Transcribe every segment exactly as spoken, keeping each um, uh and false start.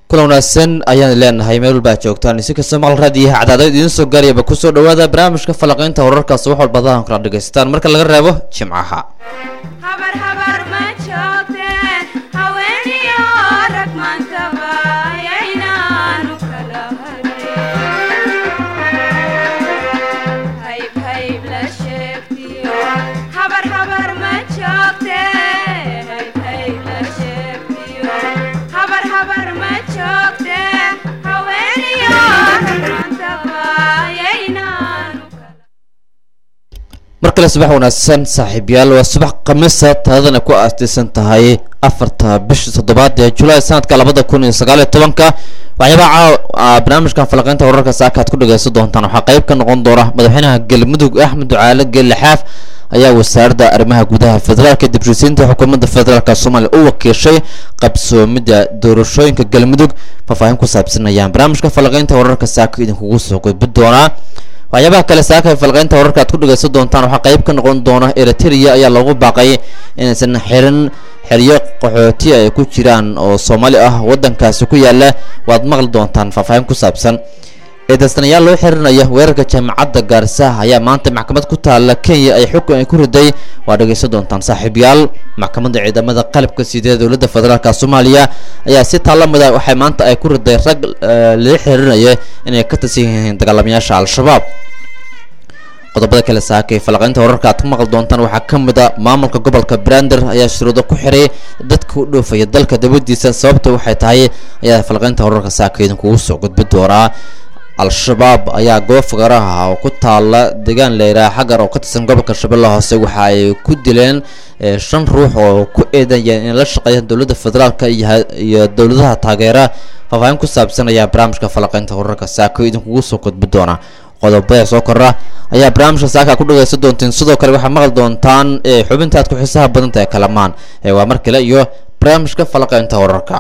kulan wanaagsan ayaan leenahay meel walba joogtaan si kasta mal raadiyaha cadaadad idin soo gaarayba ku soo dhawaada barnaamijka falaqaynta wararkaas wax walba aan kala dhageystaan marka laga reebo jimcaha habar habar ma joogteen haweeniyo rag maanta bayaynaanu kala hayb hayb la sheegtiyo habar habar ma joogteen hayb hayb la sheegtiyo habar habar ma joogteen haweeniyo rag maanta bayaynaanu markale subax wanaagsan saaxiibayaal waa subax khamiisa taadana ku aastaysan tahay afarta bisha toddobaad ee July sanadka labada kun iyo sagaal iyo tobanka waxyaabaha barnaamijkan falaqaynta wararka saakaad ku dhageysan doontaan waxa qayb ka noqon doona madaxweynaha galmudug Axmed Ducaale Geelaxaaf ayaa wasaaradda arrimaha gudaha federaalka dibshisiinta xukuumadda federaalka Soomaaliya u wakiishay qabsoomida doorashooyinka galmudug fafaahin ku saabsan ayaan barnaamijka falaqaynta wararka saaka idin kugu soo gudbin doona waxyaabaha kale saaka falqaynta wararka aad ku dhageysan doontaan waxa qayb ka noqon doona Eritrea ayaa lagu baaqay inaysan xiran xiriyo qaxooti ay ku jiraan oo Soomaali ah wadankaasi ku yaala waad maqli doontaan fafaahin ku saabsan eedaysanayaal loo xirinayo weerarka jaamacadda Gaarisa ayaa maanta maxkamad ku taala Kenya ay xukun ay ku riday waa dhageysan doontaan saaxiibayaal maxkamadda ciidamada qalabka sida dawladda federaalka Soomaaliya ayaa si taalamada waxay maanta ay ku riday rag la xirinayo inay ka tirsan yihiin dagaalamayaasha Al-Shabaab qodobada kale saakay falaqaynta wararka aad ku maqal doontaan waxaa ka mid ah maamulka gobolka Brander ayaa shuruudo ku xiray dadka u dhoofaya dalka dibadiisa sababta waxay tahay ayaa falaqaynta wararka saakay idin kugu soo gudbin doonaa Al-Shabaab ayaa goob fagaraha oo ku taala deegaan leeyahay xagar oo ka tirsan gobolka Shabeellaha Hoose waxa ay ku dileen shan ruux oo ku eedeeyay in la shaqeeyaan dawladda federaalka iyo dawladaha taageera fafaahin ku saabsan ayaa barnaamijka falaqaynta wararka saakay idin kugu soo gudbin doonaa qodobada soo korra ayaa barnaamijka saaka ku dhageysan doonteen sidoo kale waxa maqal doontaan ee xubinta aad ku xiisaha badan tahay kalamaan ee waa mar kale iyo barnaamijka falaqaynta wararka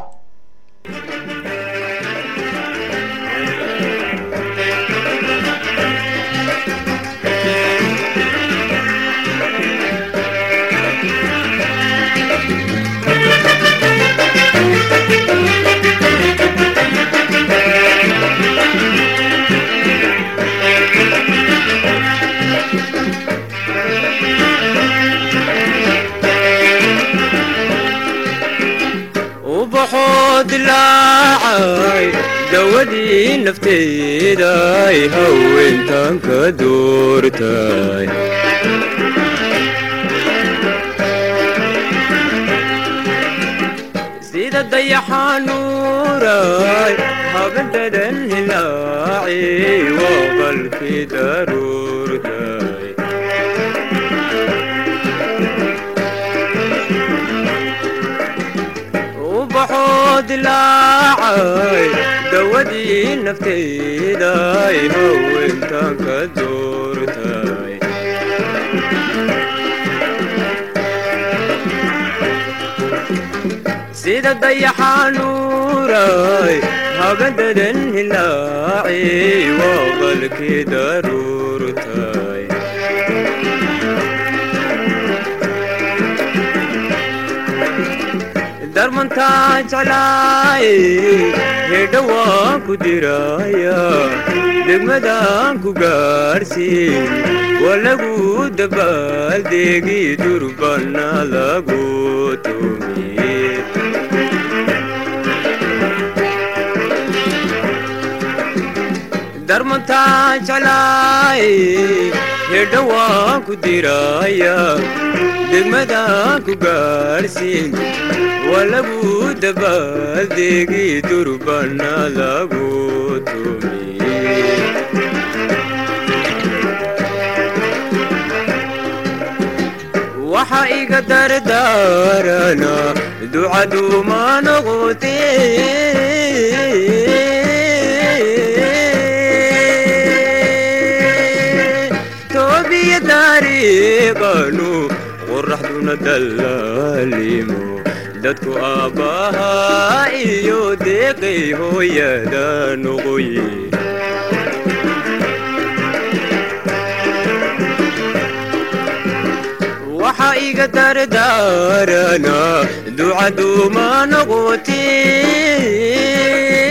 dilaacay dawadii nafteeda ay haweentan ka doortay sida dayaxanuuray habadadan hilaaci waa qalkii daruurtay dilaacay dawadii nafteeda ay haweentan ka doortay sida dayaxanuuray habadadan hilaaci waa qalkii daruurtay darmantaa jeclaay hedha waan ku diraya degmadaan ku gaarhsiin waa lagu dabaaldeegi durbana lagu tumiye darmantaa jeclaay hedha waan ku diraya degmadaan ku gaarhsiin waa lagu dabaaldeegi durbana lagu tumiye waxa iga dardaarana ducaduma noqotee toobiya dariiqanu qoraxduna dallaalimo dadku aabbahaa iyo deeqay hooyada noqoye waxa iga dardaarana ducaduma noqotee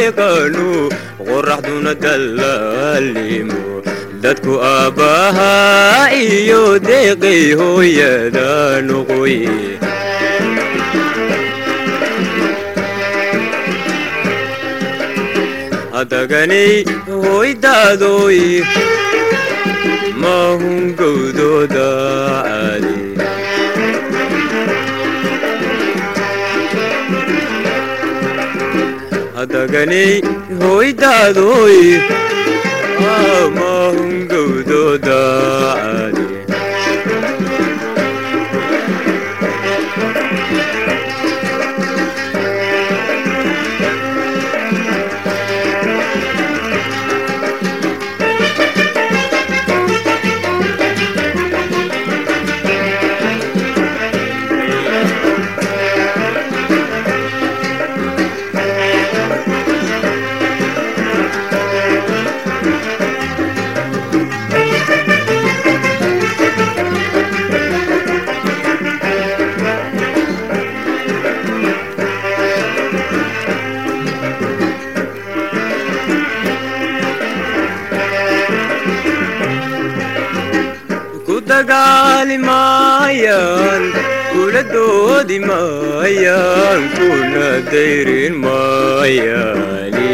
dariiqanu qoraxduna dallaalimo dadku aabbaha iyo deeqay hooyada noqoye adaganay hooydaadoy mahun gowdooda caali adaganay hooydaadoy mahun gowdooda caali dagaali maayaan kula doodi maayaan kuna dayrin maayaani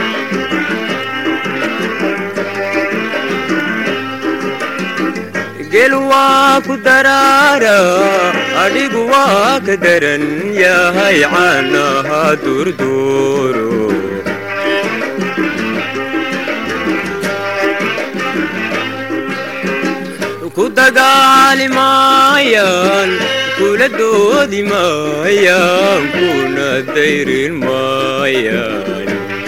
gel waa ku daraara adhigu waa ka daran yahay caanaha durduuro ku dagaali maayaan kula doodi maayaan kuna dayrin maayaan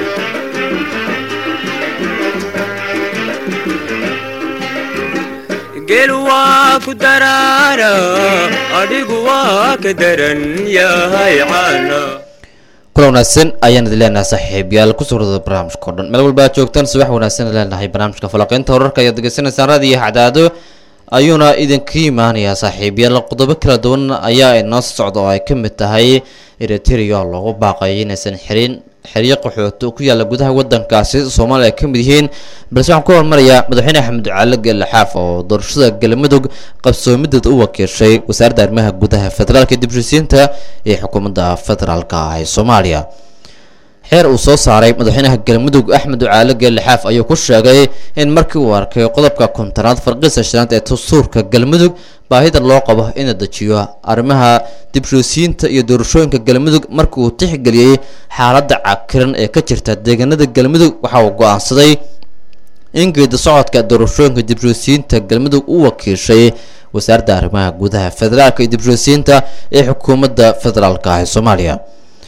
gel waa ku daraara adhigu waa ka daran yahay caana kula wanaagsan ayaan idin leenahay saaxiibayaal ku suurada barnaamijka oo dhan meel walba aad joogtaan subax wanaagsan leenahay barnaamijka falaqeynta wararka ayaad degeysanaysaan raadiyo xadaado ayuuna idinka imaanayaa saaxiibayaal qodobo kala duwan ayaa inoo socda oo ay ka mid tahay Eritrea oo lagu baaqay inaysan xirin xiriir qaxooto ku yaala gudaha wadankaasi Soomaaliya ay ka mid yihiin balse waxaan ku hormarayaa madaxweyne Axmed Cali Geelle Xaaf oo doorashada galmudug qabsoomidda u wakiishay wasaaradda arrimaha gudaha federaalka dib u heshiisiinta ee xukuumadda federaalka ee Soomaaliya xeer uu soo saaray madaxweynaha galmudug Axmed Cali Geelle Xaaf ayuu ku sheegay in markii uu arkay qodobka kontaraad farqiisa shanaad ee dastuurka galmudug baahida loo qabo in la dejiyo arrimaha dib u heshiisiinta iyo doorashooyinka galmudug markii uu tixgeliyay xaaladda cakiran ee ka jirta deegaanada galmudug waxa uu go'aansaday in geedi socodka doorashooyinka dib u heshiisiinta galmudug uu wakiishay wasaaradda arrimaha gudaha federaalka iyo dib u heshiisiinta ee xukuumadda federaalka ee Soomaaliya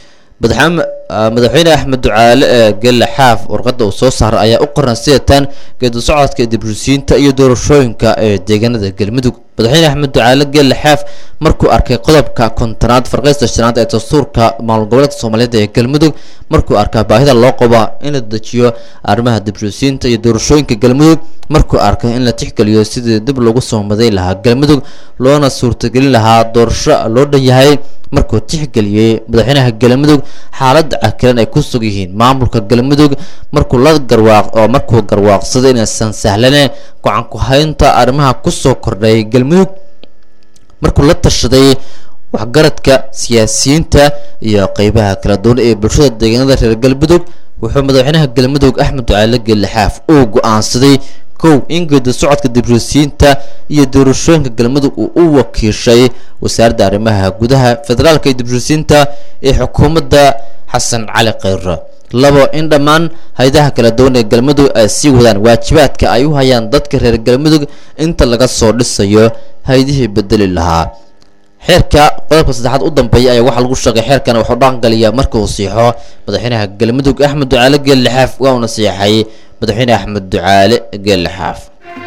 madaxweyne Axmed Cali Geelle Xaaf warqadda uu soo saaray ayaa u qoran sidatan geedi socodka dib u heshiisiinta iyo doorashooyinka ee deegaanada galmudug madaxweyne Axmed Cali Geelle Xaaf markuu arkay qodobka kontaraad farqiista shanaad ee dastuurka maamul goboleedka Soomaaliyeed ee galmudug markuu arkay baahida loo qabo in la dejiyo arrimaha dib u heshiisiinta iyo doorashooyinka galmudug markuu arkay in la tixgeliyo sidii dib loogu soo maday lahaa galmudug loona suurtagelin lahaa doorasho loo dhan yahay markuu tixgeliyay madaxweynaha galmudug xaaladda cakiran ay ku sug yihiin maamulka galmudug markuu la garwaaq oo markuu garwaaqsaday inaysan sahlaneen go'aan ku haynta arrimaha ku soo kordhay galmudug markuu la tashaday waxgaradka siyaasiyiinta iyo qaybaha kala duwan ee bulshada deegaanada reer galmudug wuxuu madaxweynaha galmudug Axmed Cali Geelle Xaaf uu go'aansaday kow in geedi socodka dib u heshiisiinta iyo doorashooyinka galmudug uu u wakiishay wasaaradda arrimaha gudaha federaalka iyo dib u heshiisiinta ee xukuumadda Xasan Cali Khayre labo in dhammaan hay'adaha kala duwan ee galmudug ay sii wadaan waajibaadka ay u hayaan dadka reer galmudug inta laga soo dhisayo hay'adihii bedeli lahaa xeerka qodobka saddexaad u dambeeyay ayaa waxa lagu sheegay xeerkan wuxuu dhaqan galiyaa marka uu siixo madaxweynaha galmudug Axmed Cali Geelle Xaaf waa uu nasiixay madaxweyne Axmed Cali Geelle Xaaf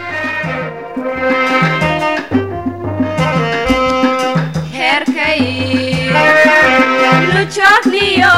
heerkay lu joogniyo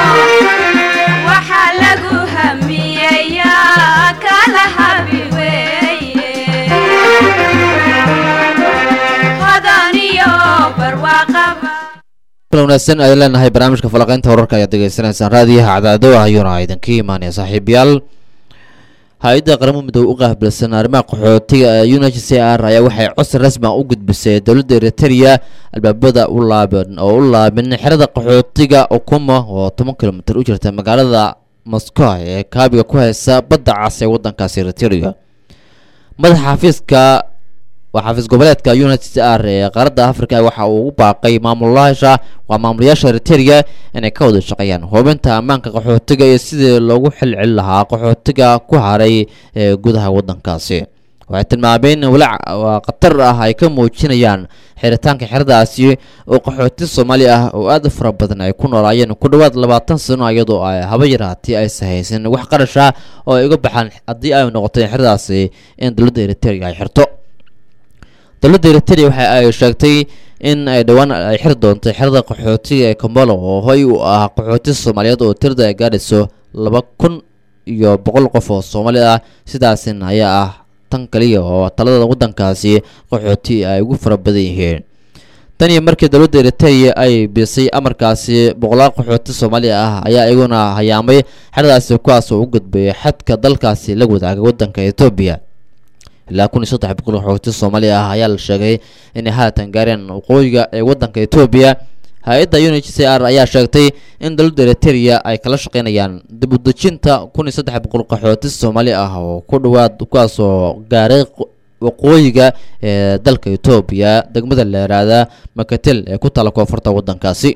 waxa lagu hamiyayaa kala habi weeye hodaniyo barwaaqaba kula wanaagsan ayaan leenahay barnaamijka falaqaynta wararka ayaad degeysanaysaan raadiyaha cadaado ayuuna idinka imaanaya saaxiibayaal hay-adda qaramada midoobe u qaabilsan arrimaha qaxootiga ee U N H C R ayaa waxay codsi rasmi ah u gudbisay dowladda Eritrea albaabada u laaban oo u laaban xerada qaxootiga Okuma oo toban kiiloomitir u jirta magaalada Moscow ee kaabiga ku haysa badda cas ee waddankaasi Eritrea madaxa xafiiska waa xafiis goboleedka U N H C R ee qaaradda Afrika waxa uu u baaqay maamulayaasha waa maamulayaasha Eritrea inay ka wada shaqeeyaan hubinta ammaanka qaxootiga iyo sidii loogu xilcin lahaa qaxootiga ku haray ee gudaha waddankaasi waxay tilmaameen walaac khatar ah ay ka muujinayaan xiritaanka xeradaasi oo qaxooti Soomaali ah oo aad u fara badan ay ku noolaayeen ku dhawaad labaatan sano iyadoo ay haba yaraatay ay sahaysan wax qarash ah oo ay uga baxaan haddii ay noqoto xeradaasi in dowladda Eritrea ay xirto dowladda Eritrea waxa ay sheegtay in ay dhawaan ay xir doonto xerada qaxootiga ee Kampala oo hoy u ah qaxooti Soomaaliyeed oo tirada ay gaadhayso laba kun iyo boqol qof oo Soomaali ah sidaasina ayaa ah tan kaliya oo talada waddankaasi qaxooti ay ugu fara badan yihiin tan iyo markii dowladda Eritrea ay bisay amarkaasi boqolaal qaxooti Soomaali ah ayaa iyaguna hayaamay xeradaasi kuwaas oo u gudbay xadka dalkaasi la wadaaga waddanka Ethiopia ilaa kun iyo saddex boqol qaxooti Soomaali ah ayaa la sheegay in ay haatan gaareen waqooyiga ee waddanka Ethiopia hay-adda U N H C R ayaa sheegtay in dowladda Eritrea ay kala shaqeynayaan dib u dejinta kun iyo saddex boqol qaxooti Soomaali ah oo ku dhawaad kuwaas oo gaaray waqooyiga ee dalka Ethiopia degmada Leeraada Makatel ee ku taala koonfurta waddankaasi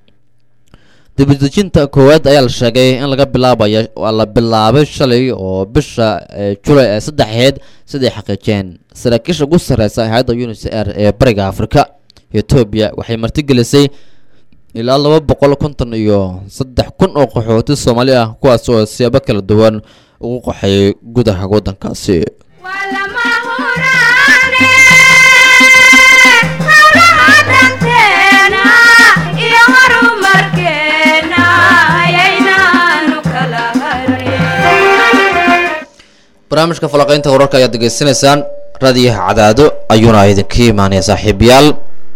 dib u dejinta koowaad ayaa la sheegay in laga bilaabayo waa la bilaabay shalay oo bisha July ee saddexeed sidii xaqiijeen saraakiisha ugu sareysa hay'adda U N H C R ee bariga Afrika Ethiopia waxay martigelisay ilaa laba boqol konton iyo saddex kun oo qaxooti Soomaali ah kuwaas oo siyaabo kala duwan ugu qaxay gudaha waddankaasi barnaamijka falaqaynta wararka ayaad degeysanaysaan raadiyaha cadaado ayuuna idinka imaanaya saaxiibayaal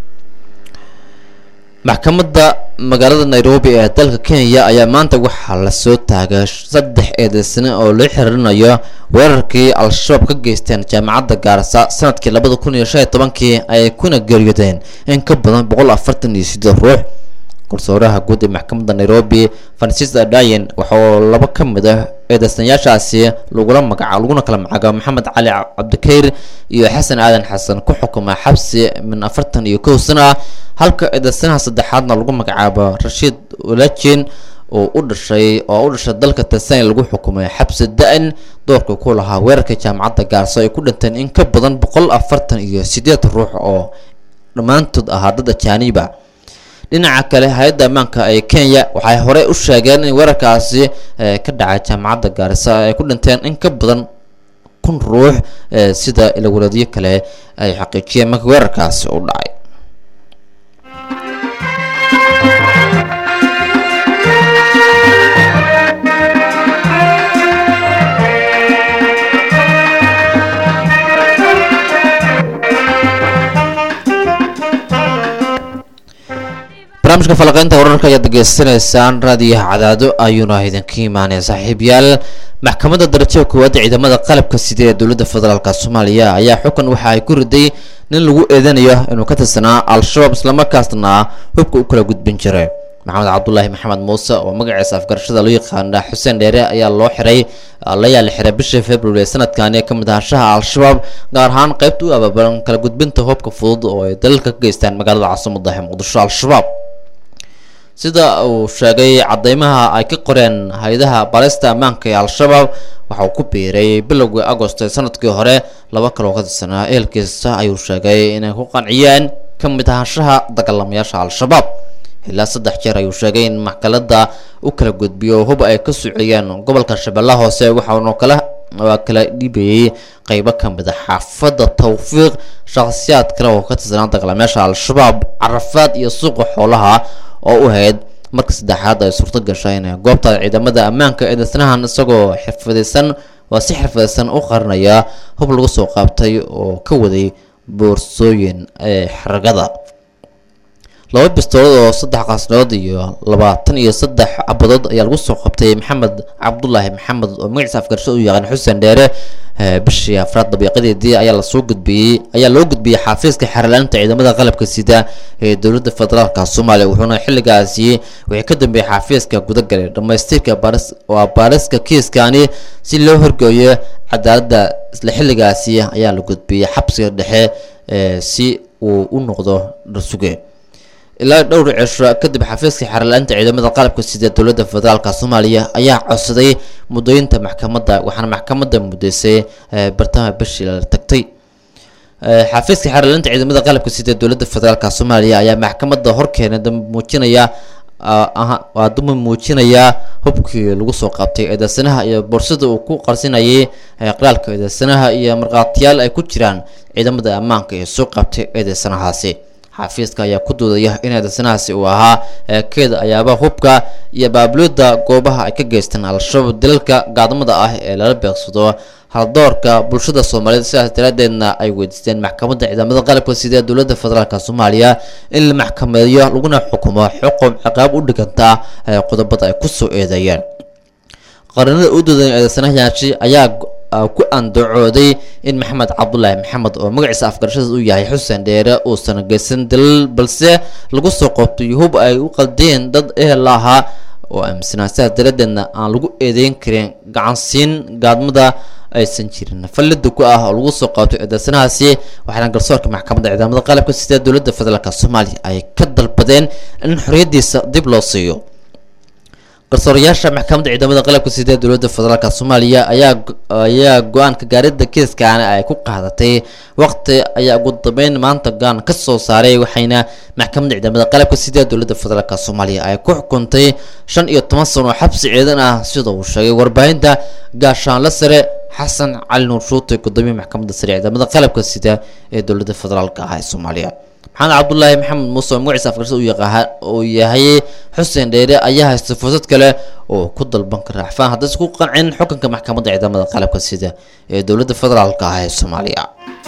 maxkamadda magaalada Nairobi ee dalka Kenya ayaa maanta waxaa la soo taagay saddex eedeysane oo la xiriirinayo weerarkii al-shabaab ka geysteen jaamacadda Garissa sanadkii laba kun iyo shan iyo toban ay kuna geeriyoodeen in ka badan boqol afartan iyo siddeed ruux kursooraha guud ee maxkamadda Nairobi Francis Adayen waxa uu laba ka mid ah eedeysanayaashaasi lagula magacaabo laguna kala magacaabo Maxamed Cali Cabdikayr iyo Xasan Aadan Xasan ku xukumay xabsi min afartan iyo kow sano halka eedeysanaha saddexaadna lagu magacaabo Rashid Walajin oo u dhashay oo u dhashay dalka Tanzania lagu xukumay xabsi da'an doorka ku lahaa weerarka jaamacadda Garissa ay ku dhinteen in ka badan boqol afartan iyo siddeed ruux oo dhamaantood ahaa dad ajaaniba dhinaca kale hay'adda ammaanka ee Kenya waxay hore u sheegeen in weerarkaasi ka dhacay jaamacadda Garissa ay ku dhinteen in ka badan kun ruux sida ila waradiyo kale ay xaqiijiyeen markii weerarkaasi u dhacay barnaamijka falaqaynta wararka ayaad degeysanaysaan raadiyaha cadaado ayuuna idinka imaanaya saaxiibayaal maxkamadda darajada koowaad ee ciidamada qalabka sida ee dowladda federaalka Soomaaliya ayaa xukun waxa ay ku riday nin lagu eedanayo inuu ka tirsanaa al-shabaab isla markaasna hubka u kala gudbin jiray maxamed cabdullaahi maxamed muuse oo magaciisa afgarashada loo yaqaan Xuseen Dheere ayaa loo xiray la yaal xiray bishii February sanadkan ee kamid ahaanshaha al-shabaab gaar ahaan qaybta u abaabulay kala gudbinta hubka fudud oo ay dalka ka geystaan magaalada caasimadda ee Muqdisho al-shabaab sida uu sheegay cadeymaha ay ka qoreen hay'adaha baarista ammaanka ee al-shabaab waxa uu ku biiray bilowgii Agosto ee sanadkii hore laba kale oo ka tirsanaa eelkiisa ayuu sheegay inay ku qanciyeen kamid ahaanshaha dagaalamayaasha al-shabaab ilaa saddex jeer ayuu sheegay in maxkamadda u kala gudbiyo hub ay ka sociyeen gobolka Shabeellaha Hoose waxa uu kala waa kala dhibayay qaybo kamid ah xaafadda Tawfiiq shakhsiyaad kale oo ka tirsanaa dagaalamayaasha al-shabaab Carafaad iyo suuqa xoolaha oo u hayd markii saddexaad ay suurto gashay in goobta ciidamada ammaanka ee dadnahan isagoo xirfadaysan waa si xirfadaysan u qaranaya hub lagu soo qaabtay oo ka waday boorsooyin ee xaragada laba bistoolad oo saddex qaasnood iyo labaatan iyo saddex cabadood ayaa lagu soo qabtay maxamed cabdulaahi maxamed oo magaciisa afgarsho u yaqaan xuseen dheere bishii afraad dabiiqadeedii ayaa lasoo gudbiyey ayaa loo gudbiyey xafiiska xeerlaanta ciidamada qalabka sida ee dowladda federaalka soomaaliya wuxuuna xilligaasi wixii ka dambeeyay xafiiska gudagalay dhamaystirka baaris waa baariska kiiskani si loo horgeeyo cadaaladda isla xilligaasi ayaa la gudbiyey xabsiga dhexe si uu u noqdo darsuge ilaa dhowr cisho kadib xafiiska xeerlaanta ciidamada qalabka sida dowladda federaalka soomaaliya ayaa codsaday mudooyinta maxkamadda waxaana maxkamadda mudaysay bartamaha bishii la tagtay xafiiska xeerlaanta ciidamada qalabka sida dowladda federaalka soomaaliya ayaa maxkamadda horkeena muujinaya waa duma muujinaya hubkii lagu soo qabtay eedeysanaha iyo boorsada uu ku qarsinayay qiraalka eedeysanaha iyo markhaatiyaal ay ku jiraan ciidamada ammaanka ee soo qabtay eedeysanahaasi xafiiska ayaa ku doodaya in eedeysanahaasi uu ahaa keeda ayaaba hubka iyo baabuloodda goobaha ay ka geystaan al-shabaab dalalka gaadamada ah ee lala beegsado haldoorka bulshada soomaaliyeed sidaas daraadeedna ay weydiisteen maxkamadda ciidamada qalabka sida dowladda federaalka soomaaliya in la maxkameeyo laguna xukumo xukum ciqaab u dhiganta qodobada ay kusoo eedeeyeen qaranada u doodan eedeysanayaashii ayaa ku andacooday in maxamed cabdulaahi maxamed oo magaciisa afgarashada u yahay xuseen dheere uusan geysan dalal balse lagu soo qoobtay hub ay u qaldeen dad ehel ahaa oo aaminsanaa sidaas daradeedna aan lagu eedeyn karin gacansiin gaadmada aysan jirin fallida ku ah oo lagu soo qaabtay eedeysanahaasi waxaana garsoorka maxkamadda ciidamada qalabka sida dowladda federaalka soomaaliya ay ka dalbadeen in xorriyadiisa dib loo siiyo garsoorayaasha maxkamadda ciidamada qalabka sida dowladda federaalka soomaaliya ayaa ayaa go-aanka gaaridda kiiskaana ay ku qaadatay waqti ayaa ugu dambeyn maanta go-aan ka soo saaray waxayna maxkamadda ciidamada qalabka sida dowladda federaalka soomaaliya ay ku xukuntay shan iyo toban sano oo xabsi ciidan ah sida uu sheegay warbaahinta gaashaanle sare xasan cali nuur shuute gudoomiye maxkamadda sare ciidamada qalabka sida ee dowladda federaalka ah ee soomaaliya maxamed cabdulaahi maxamed muuse oo magaciisa afgarashada u yaqaan oo yahay xuseen dheere ayaa haysta fursad kale oo ku dalban kara racfaan haddii isku qancin xukunka maxkamadda ciidamada qalabka sida ee dowladda federaalka ah ee soomaaliya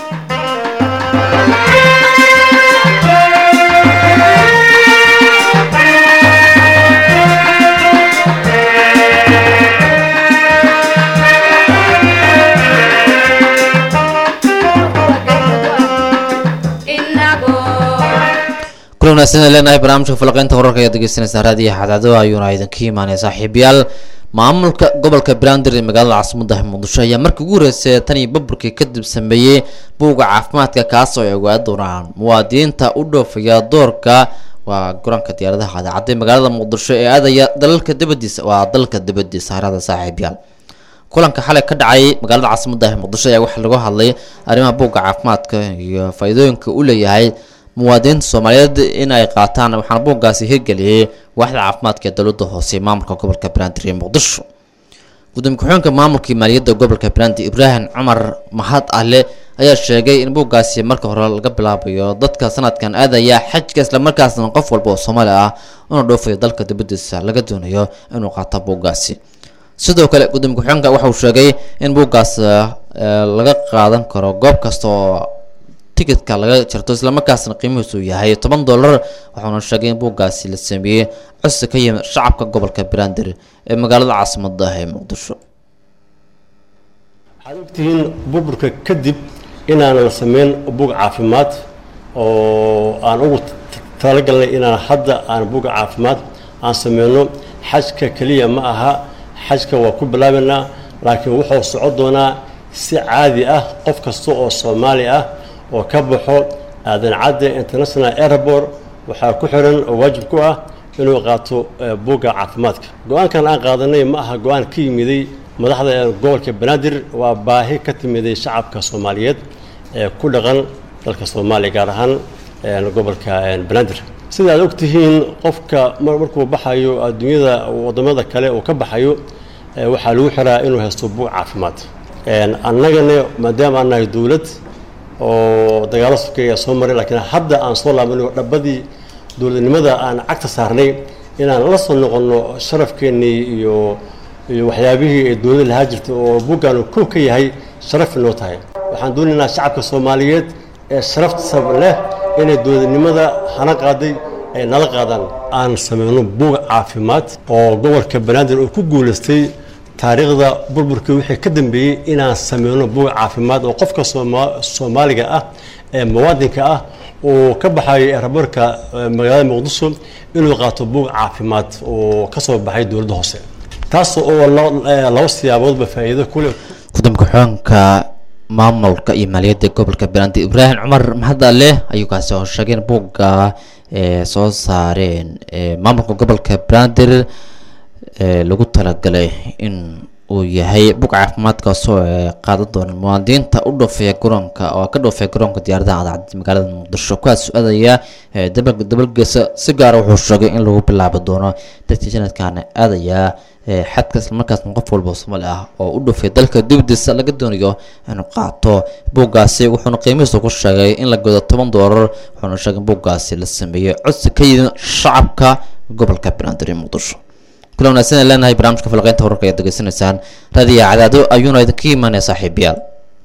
kulan wanaagsan leenahay barnaamijka falaqeynta wararka ayaa dhegeysanaysaa raadiyaha xadaado ayuuna idinka imaanaya saaxiibayaal maamulka gobolka Banaadir ee magaalada caasimadda Muqdisho ayaa markii ugu horeysay tan iyo burburkii kadib sameeyay buuga caafimaadka kaas oo ay ogaad doonaan muwaadiniinta u dhoofaya doorka waa garoonka diyaaradaha cadcad ee magaalada Muqdisho ee aadaya dalalka dibadiisa waa dalka dibadiisa harada saaxiibayaal kulanka xalay ka dhacay magaalada caasimadda Muqdisho ayaa waxa lagu hadlay arrimaha buuga caafimaadka iyo faa'iidooyinka uu leeyahay muwaadiniinta Soomaaliyeed in ay qaataan waxaan buugaasi hirgeliyay waaxda caafimaadka ee dowladda hoose maamulka gobolka Banaadir ee Muqdisho gudoomiye ku-xigeenka maamulka maaliyadda gobolka Banaadir Ibrahim Cumar Mahad Alle ayaa sheegay in buugaasi marka hore laga bilaabayo dadka sanadkan aadaya xajka isla markaasna qof walba oo Soomaali ah oo dhoofayo dalka dibadiisa laga doonayo inuu qaato buugaasi sidoo kale gudoomiye ku-xigeenka waxa uu sheegay in buugaas laga qaadan karo goob kasta oo ticketka laga jarto isla markaasna qiimihiisu yahay toban dollar waxaana sheegay in buugaasi la sameeyay cusub ka yimid shacabka gobolka Banaadir ee magaalada caasimadda ah ee Muqdisho waxaad ogtihiin burburka kadib inaan la sameyn buug caafimaad oo aan ugu talagalnay inaan hadda aan buug caafimaad aan sameyno xajka kaliya ma aha xajka waa ku bilaabanaa laakiin wuxuu socon doonaa si caadi ah qof kasta oo Soomaali ah oo ka baxo aadan cadde international airport waxaa ku xiran oo waajib ku ah inuu qaato buuga caafimaadka go'aankan aan qaadanay ma aha go'aan ka yimiday madaxda gobolka Banaadir waa baahi ka timiday shacabka Soomaaliyeed ee ku dhaqan dalka Soomaaliya gaar ahaan gobolka Banaadir sida aad ogtihiin qofka markuu baxayo adduunyada wadamada kale oo ka baxayo waxaa lagu xiraa inuu haysto buug caafimaad annagana maadaama aan nahay dawlad oo dagaalo sokeeya soo maray laakiin hadda aan soo laabano dhabadii dawladnimada aan cagta saarnay inaan la soo noqono sharafkeennii iyo iyo waxyaabihii ay dawladda lahaa jirtay oo buuggan ku ka yahay sharaf inoo tahay waxaan doonaynaa shacabka Soomaaliyeed ee sharafta leh inay dawladnimada hana qaaday ay nala qaadaan aan sameyno buug caafimaad oo gobolka banaadir uu ku guuleystay taariikhda burburkii wixii ka dambeeyey inaan sameyno buug caafimaad oo qofka Soomaaliga ah ee muwaadinka ah oo ka baxay airportka magaalada Muqdisho inuu qaato buug caafimaad oo ka soo baxay dawladda hoose taas oo laba siyaaboodba faa'iido ku leh guddoonka xoonka maamulka iyo maaliyadda gobolka Banaadir Ibraahim Cumar Mahadalle ayuu ka soo sheegay buugga ee soo saareen maamulka gobolka Banaadir ee lagu talagalay in uu yahay buug caafimaadka soo qaadan doona muwaadiniinta u dhoofaya garoonka oo ka dhoofaya garoonka diyaaradaha cadcad magaalada Muqdisho kuwaas su'aadaya dabalka dabalkiisa si gaar ah wuxuu sheegay in lagu bilaabo doono dadka sanadkan aadaya xadka isla markaasna qof walba Soomaali ah oo u dhoofay dalka dibadiisa laga doonayo inuu qaato buuggaasi wuxuuna qiimihiisa ku sheegay in la godo toban doolar wuxuuna sheegay in buuggaasi la sameeyay codsi ka yimid shacabka gobolka Banaadir ee Muqdisho كلنا سنة لنا هاي برامج كفلقين تورك يدق سنة هذه عدد أيون إذا كيمان يا صاحب يال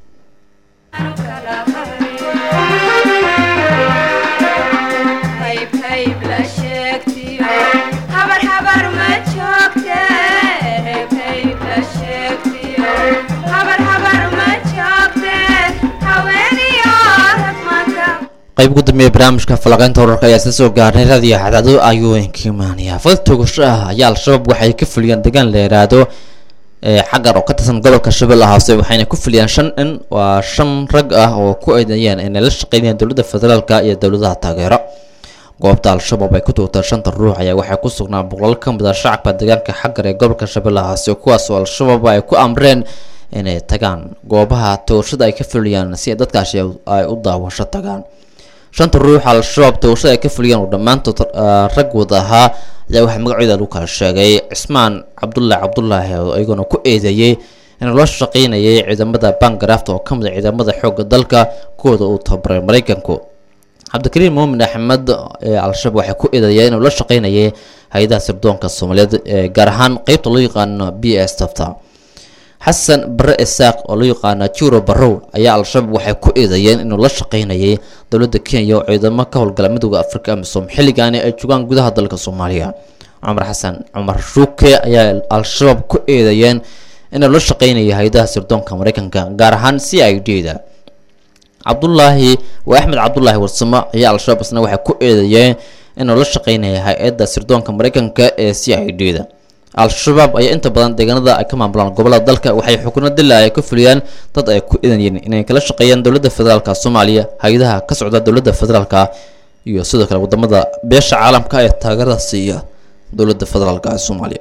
qayb gudoomiye barnaamijka falaqaynta wararka ayaa soo soo gaaray raadiyo xadado ayuu kiimaanaya faltoogasha ayaa al-shabaab waxay ka fuliyeen deegaan la yiraahdo ee xagar oo ka tirsan gobolka Shabeellaha Hoose waxayna ku fuliyeen shan in waa shan rag ah oo ku eedeeyeen inay la shaqeynayaan dawladda federaalka iyo dawladaha taageero goobta al-shabaab ay ku toogtay shanta ruux ayaa waxay ku sugnaa boqol ka mid ah shacabka deegaanka xagar ee gobolka Shabeellaha Hoose kuwaas oo al-shabaab ay ku amreen inay tagaan goobaha toogashada ay ka fuliyaan si dadkaasi ay u daawasho tagaan shanta ruux al-shabaab toogashada ay ka fuliyeen oo dhammaantood rag wada ahaa ayaa waxa magacooda lagu kala sheegay Cismaan Cabdullaahi Cabdullaahi oo ayaguna ku eedeeyay in loo shaqeynayay ciidamada Bangarafta oo kamid ah ciidamada xoogga dalka kooda uu tababaray Mareykanku Cabdikariim Muumin Axmed ee al-shabaab waxay ku eedeeyeen in loo shaqeynayay hay'adaha sirdoonka Soomaaliyeed gaar ahaan qaybta loo yaqaan B S Tafta حسن بر إساق اللي يقانا تشورو برو أيا الشباب وحكو إذا ين إنه لا شقينا دولة كينيا إذا ما كهول قلمدو أفريقيا مسوم حلي كاني أجوان جودها دلك الصومالية عمر حسن عمر شوكي أيا الشباب كو إذا ين إنه لا شقينا هيدا سردون كامريكان كان جارهان سي أي دي ده عبد الله وأحمد عبد الله والسماء أيا الشباب بس نوحي كو إذا ين إنه لا شقينا هيدا سردون كامريكان كا سي أي دي ده al-shabaab ay inta badan deegaanada ay ka maamulaan gobolada dalka waxay xukuumad dilaa ay ku fuliyaan dad ay ku idanayeen inay kala shaqeeyaan dawladda federaalka Soomaaliya hay'adaha ka socda dawladda federaalka iyo sidoo kale wadamada beesha caalamka ee taageerada siiya dawladda federaalka Soomaaliya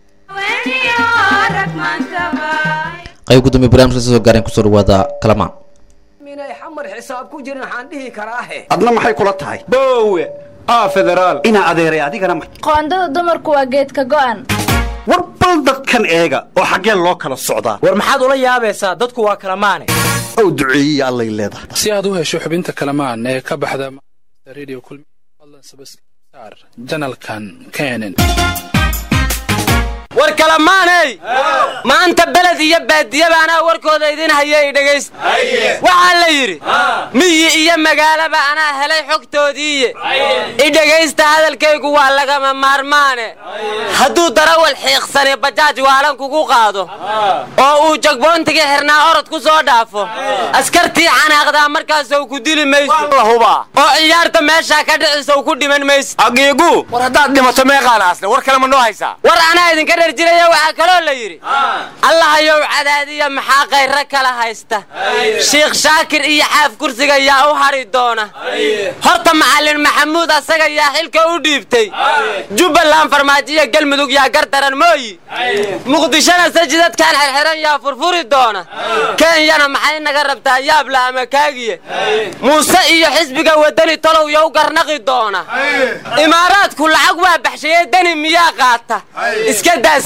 qayb gudoomiye barnaamijka soo gaareen ku soo dhawaada kalamaan minay xamar xisaab ku jirin waxaan dhihi karaahe adna maxay kula tahay boowe aa federaal ina adeeray adigana qoondada dumarku waa geedka go'an war bal dadkan eega oo xageen loo kala socdaa war maxaad ula yaabaysaa dadku waa kala maane oo duceeyay allay leedahay si aad u hesho xubinta kalamaan ee ka baxda radio kulmi fadlan subscribe channelkan keenan war kala maanay maanta balad iyo baadiye baana warkooda idin hayay dhageys waxa la yiri miyi iyo magaalaba ana helay xogtoodii i dhageysta hadalkaygu waa laga maarmaane haduu darawal xiiqsan bajaaj waalan kugu qaado oo uu jagboontiga xirnaa orod ku soo dhaafo askartii canaaqda markaas uu ku dili mayso huba oo ciyaarta meesha ka dhicisa uu ku dhiman mayso agiigu war hadaad dhimato meeqaanaasna war kale ma noo haysaa war ana idin ka jiraya waxa kale la yiri Allah ayow cadaadiya maxaa qayra kala haysta Sheekh Shaakir iyo xaaf kursiga yaa u hari doona horta macallin Maxamuud asaga yaa xilka u dhiibtay Jubbaland farmaajiya galmudug yaa gardaran mooyi Muqdishona sajidad kan xirxiran yaa furfuri doona Kenyana maxay naga rabtaa yaab la ama kaagiye Muuse iyo xisbiga wadani talow yaa u garnaqi doona Imaaraadku lacag waa baxshay dani miyaa qaata iska daasi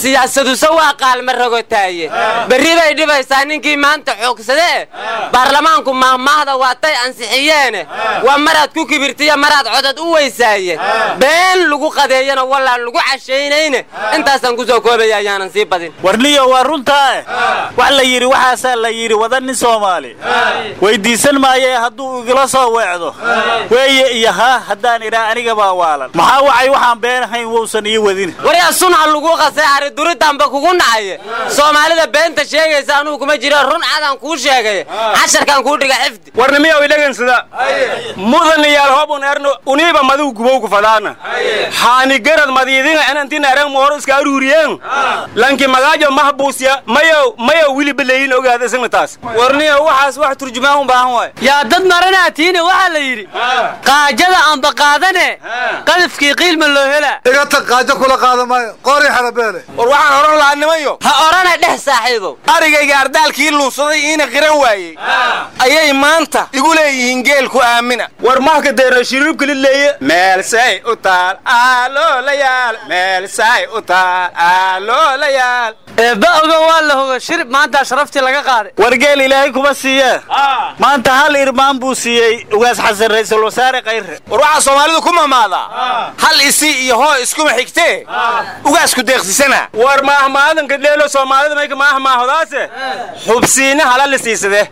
siyaasadusa waa qaalma rogotaaye berri bay dhibaysaa ninkii maanta xoogsadee baarlamaanku mahmaahda waatay ansixiyeene waa maraad ku kibirtiya maraad codad u weysaaye been lagu qadeeyana walaa lagu cashaynayne intaasaan ku soo koobaya ayaanan sii badin warniyo waa runtaa wax la yiri waxaasaa la yiri wadanin Soomaali weydiisan maayee hadduu igala soo weecdo weeye iyo ha haddaan iraa aniga baa waalan maxaa wacay waxaan beenahayn wowsan ii wadin wariya sunha lagu qasay ari duridanba kugu nacaye Soomaalida beenta sheegaysa anuu kuma jira run cadan ku sheegay casharkan ku dhiga xifdi warnamiyo ilagan sida mudan yaal hobun erno uniba madu gubow ku fadaana haani garad madiidina inantina arag moor iska aruuriyeen lanki magaajo mahbuusya mayo mayo wili baleeyin ogaada sanataas warniyo waxaas wax turjumaan u baahan way yaa dad maranaatiina waxa la yiri qaajada aan baqaadane qadafkii qiilma loo hela iga tag qaajo kula qaadamayo qori xarabeele war waxaan oran lahaa nimayo ha orana dhex saaxiibo arigayga ardaalkii luusaday ina qiran waayay ayay maanta igu leeyihiin geel ku aamina war mahka deero shirubka lileeye meel say u taal alo la yaal meel say u taal alo la yaal ba'oga waa la hoga shirib maanta sharaftii laga qaaday wargeel ilaahay kuma siiya maanta hal irmaan buu siiyay ugaas xasan ra'iisul wasaare qayre war waxa Soomaalidu ku maamaada hal isi iyo hoo isku xigtee ugaas ku deeqsisana war ma ahmaadan ka dheelo Soomaalida ma ma ahmaahdaase xubsiina halal siisade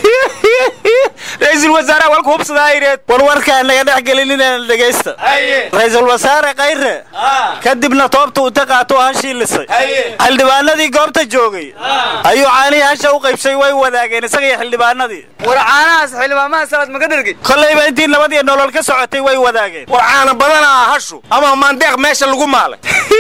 ra'iisul wasaare walku hubsadaa ireed war warka naga dhex gelin inaan dhageysto ra'iisul wasaare qayre kadibna toobta uu taqaato hashiilisay xildhibaanadii goobta joogay ayuu caani hasha u qaybsay way wadaageen isaga xildhibaanadii war caanaas xildhibaanada salad ma ka dhirgi kollayba intii nabad iyo nolol ka socotay way wadaageen war caana badana hashu ama mandeeq meesha lagu maalay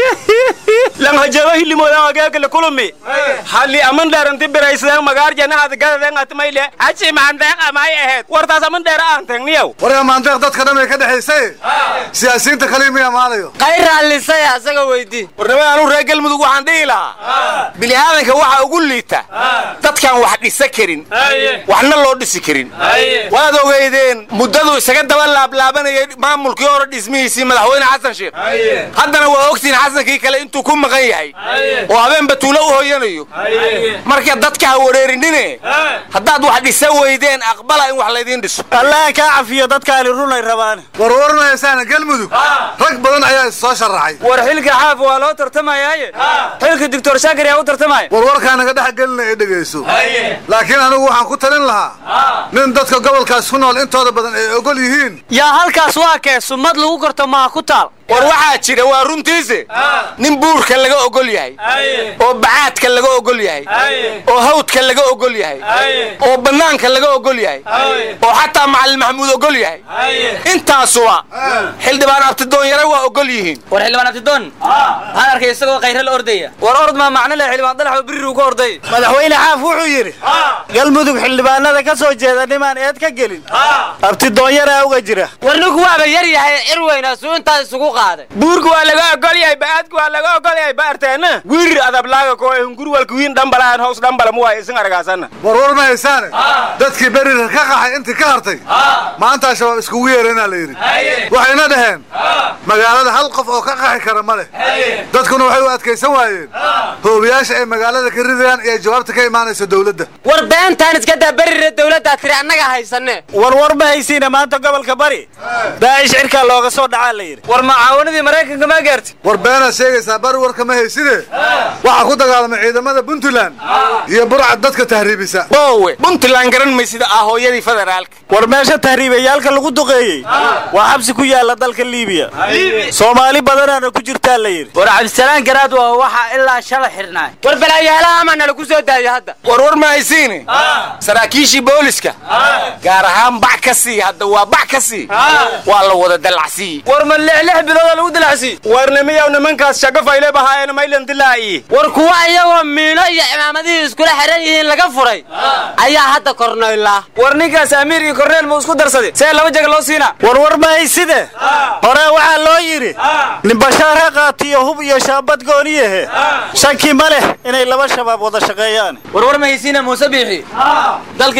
lan hajaba hilimooda agaga la kulmi hali aman daaranti biraysada magaar janaad gadadeen atmayle haji mandeeq ama ay ahayd wartaas aman dheer aan tagniyow war mandeeq dadka dhamay ka dhaxaysay siyaasiyiinta kaliya maalayo qayr alisay asaga weydii warnaba aanu reegal mudug waxaan dhihi lahaa bilaadanka waxa ugu liita dadkan wax dhisa karin waxna loo dhisi karin waad ogeydeen muddadu isaga daba laablaabanayay maamulkii hore dhismihiisii madaxweyne xasan sheekh haddana waa ogtiin xasankii kale intuu ku maqan yahay oo habeen batuulo u hooyanayo marka dadka ha wareerinine haddaad wax dhisa weydeen aqbala in wax laydin dhiso allah ka cafiyo dadkaani runay rabaan war warnaysaan galmudug rag badan ayaa soo sharaxay war xilka xaaf waa loo tartamayay xilka doctor shaakir ayaa u tartamay war warka naga dhex gelinay dhageyso laakiin anigu waxaan ku talin lahaa nin dadka gobolkaas ku nool intooda badan ay ogol yihiin yaa halkaas waa kee sumad lagu korto ma ku taal war waxa jira waa runtiisa nin buurka laga ogol yahay oo bacaadka laga ogol yahay oo hawdka laga ogol yahay oo banaanka laga ogol yahay oo hatta macallin maxamuud ogol yahay intaas waa xildhibaan abtidoon yara waa ogol yihiin war xildhibaan abtidoon aan arkay isagoo qayr la ordaya war ord ma macna leh xildhibaan dalax biriru ku orday madaxweyne xaaf wuxuu yiri galmudug xildhibaanada ka soo jeeda nimaan eed ka gelin abtidoon yara uga jira warnugu waaba yar yahay cirweyna suunta isugu buurku waa laga ogol yahay baadku waa laga ogol yahay baarteena wiir adab laaga ko hungur walku wiin dhambalaan hoos dhambala mu way isin argaasana war war ma haysaane dadkii bariir ka qaxay intii ka hartay maanta shabaab isku weerarina la yiri waxayna dhaheen magaalada hal qof oo ka qaxi kara ma leh dadkuna waxay u adkaysan waayeen hoobiyaasha ay magaalada ka ridayaan iyo jawaabta ka imaanaysa dawladda war beentaan iska daa bariir dawladda tiri annaga haysanne war war ma haysiina maanta gobolka bari daacish cirka looga soo dhacaa la yiri war maawanadii Mareykanka ma gaartay war beena sheegaysa bar warka ma hayside waxa ku dagaalamay ciidamada Puntland iyo burcad dadka tahriibisa boowe Puntland garan ma sida ah hooyadii federaalka war meesha tahriibayaalka lagu duqeeyay waa xabsi ku yaala dalka Liibiya Soomaali badanana ku jirta la yiri war Cabdisalaan garaad waa waxa ilaa shala xirnaa war balaayaalaha ma nala ku soo daayay hadda war war ma haysiine saraakiishii booliska gaar ahaan bac ka sii hadda waa bac ka sii waa la wada dalacsi war ma lix bilood lagu dilacsi warnamiyow nimankaas shaqa fayle bahaayeen maylan dilaayi war kuwa ayagoo miino iyo imaamadihii iskula xiran yihiin laga furay ayaa hadda korneyla war ninkaas amiir iyo korneel ma isku darsaday see laba jag loo siina war war ma hayside hore waxaa loo yiri nin bashaar ha qaatiyo hub iyo shaabad gooniyahe shaki ma leh inay laba shabaab wada shaqeeyaan war war ma haysiina Muuse Biixi dalka Gini ayaa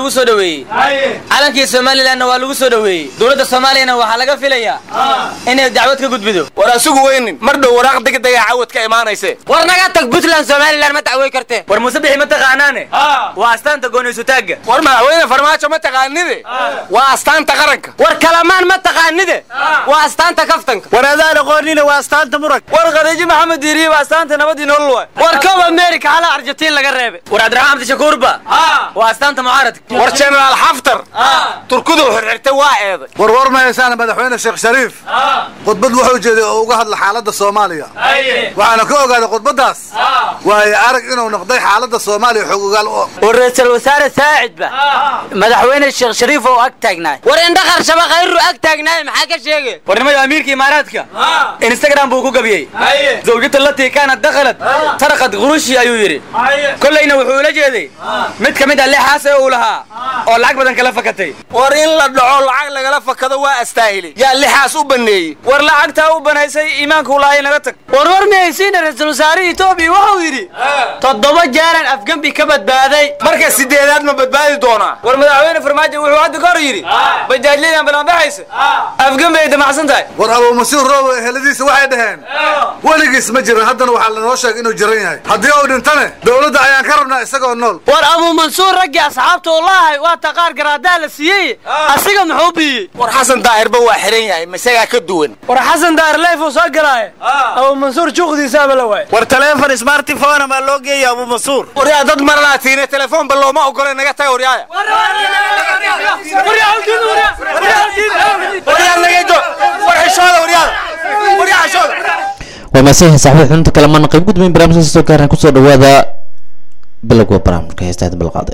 lagu soo dhaweeyey calankii Soomaaliland waa lagu soo dhaweeyey dawladda Soomaaliya waxa laga filayaa inay dacwad ka gudbido war asugu weynin mar dhow waraaq degdeg ah cawad ka imaanaysa war naga tag Puntland Soomaaliland ma dacway kartee war musabixi ma taqaanaane waa astaanta goonayso taaga war madaxweyne farmaajo ma taqaanide waa astaanta qaranka war kalamaan ma taqaanide waa astaanta kaftanka war adaan aqoonina waa astaanta murag war qadaji maxamed diiriye waa astaanta nabadii nolol waay war koob America hala Argentina laga reebay war Abdiraxmaan Abdi Shakuur ba waa astaanta mucaaradka war General Haftar turkudu xirxirtay waa eeday war war ma yeesana madaxweyne Sheekh Shariif khudbad wuxuu jeeday oo uga hadla xaaladda Soomaaliya waxaana ka ogaaday khudbadaas waay arag inuu noqday xaaladda Soomaaliya xogogaal oo ra'iisul wasaare Saacid ba madaxweyne Sheekh Shariif oo ag taagnaa war indha qarshaba khayru ag taagnaa maxaa ka sheegay war nimada amiirka Imaaraadka Instagram buu ku gabiyay zawjada lati kaana dakhalat tarqad qurushi ayuu yiri kullayna wuxuu la jeeday mid kamid ah lixaas oo lahaa oo lacag badan kala fakatay war in la dhaco lacag lagala fakado waa astaahili yaa lixaas u baneeyay war lacagta u banaysay iimaanku laahay naga tag war war meeysiin ra'iisul wasaare Itoobiya wuxuu yiri toddoba jeeran afgambi ka badbaaday marka sideedaad ma badbaadi doona war madaxweyne farmaajo wuxuu hadda kor yiri bajaajlidan balan baxaysa afgambi ay damacsan tahay war Abu Masuur Roobo heladiisa waxay dhaheen waligiis ma jiran haddana waxa la noo sheegay inuu jiran yahay haddii uu dhintane dawladda ayaan ka rabnaa isagoo nool war Abu Mansuur raggi asxaabta wallahi waa taqaar garaada la siiyay asiga muxuu biyay war Xasan Daahirba waa xiran yahay masaga ka duwan war Xasan Daahir leef soo galay Abu Mansuur juqdiisa bala way war telefoon smartphone ma loo geeyay Abu Mansuur war yaa dad marlaatiina telefoon bal looma ogolay naga taag war yaaya war yaa halkiin war yaa war yaa naga jo war xishooda war yaa war yaa xishooda ومسيح صاحب حنت كلام من قيب قد من برامج السكر كسر وهذا بلغوا برامج كهستعد بالقاضي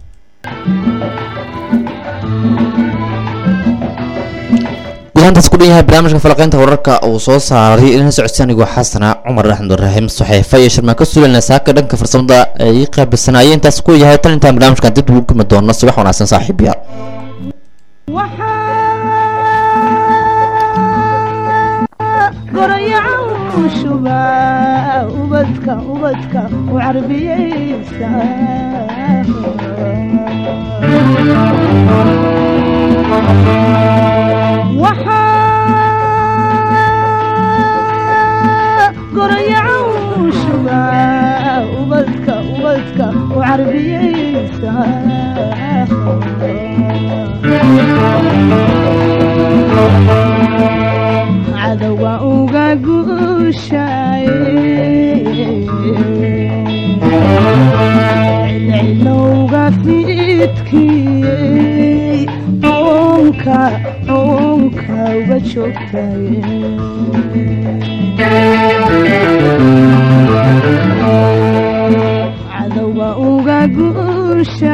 بلان تسكوليها برامج فلقين توركا أو صوص عاري إلنا سعساني وحسنا عمر رحمد الرحيم صحيفة يشر ما كسر لنا ساكر دنك فرصم دا يقع بالسنايين تسكوليها تلين تام برامج كانت تدوك مدون نص وحنا عسان صاحب يا شبا وبدك وبدك وعربيسا وحا قريع شبا وبدك وبدك وعربيسا عدوى uga guushay cilcilowga fiidkii oonka oonka uga joogtay cadowga uga guushay